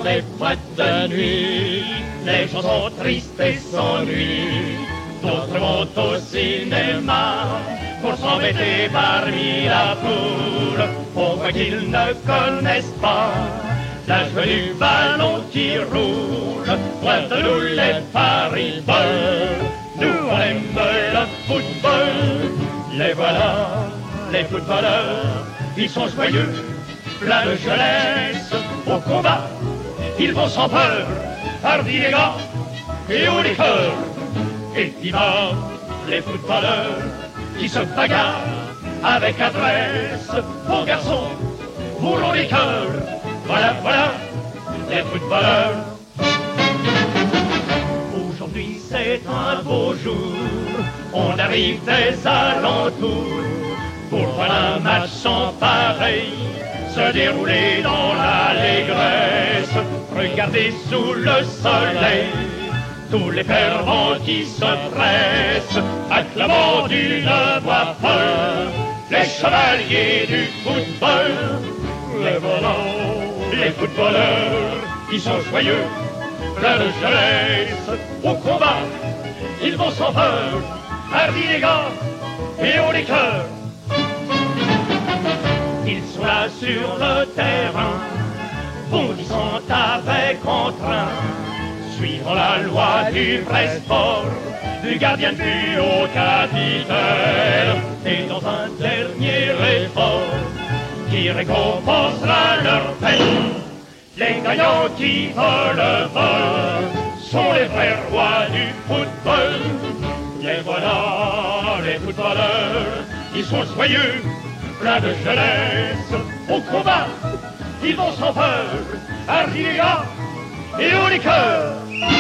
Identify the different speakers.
Speaker 1: les boîtes de nuit, les gens sont tristes et s'ennuient. D'autres vont au cinéma pour s'embêter parmi la foule. On voit qu'ils ne connaissent pas l'âge du ballon qui roule. Pointe-nous les parieurs, nous on aime le football. Les voilà, les footballeurs, ils sont joyeux, pleins de jeunesse. Au combat, ils vont sans peur, hardis les gars et haut les cœurs. Et vivant les footballeurs qui se bagarrent avec adresse. Vos garçons, bourrons les cœurs. Voilà, voilà, les footballeurs. Aujourd'hui c'est un beau jour, on arrive des alentours pour voir un match sans pareil se dérouler dans l'allégresse. Regardez sous le soleil tous les fervents qui se pressent, acclamant d'une voix folle les chevaliers du football. Les volants, les footballeurs, ils sont joyeux, pleins de jeunesse. Au combat, ils vont sans peur, hardis les gars et haut les cœurs. Ils sont là sur le terrain, bondissant avec entrain, suivant la loi du vrai sport, du gardien de but au capitaine. Et dans un dernier effort qui récompensera leur peine, les gagnants qui volent sont les vrais rois du football. Les voilà, les footballeurs, ils sont joyeux, pleins de jeunesse. Au combat, ils vont sans peur, hardis les gars et haut les cœurs.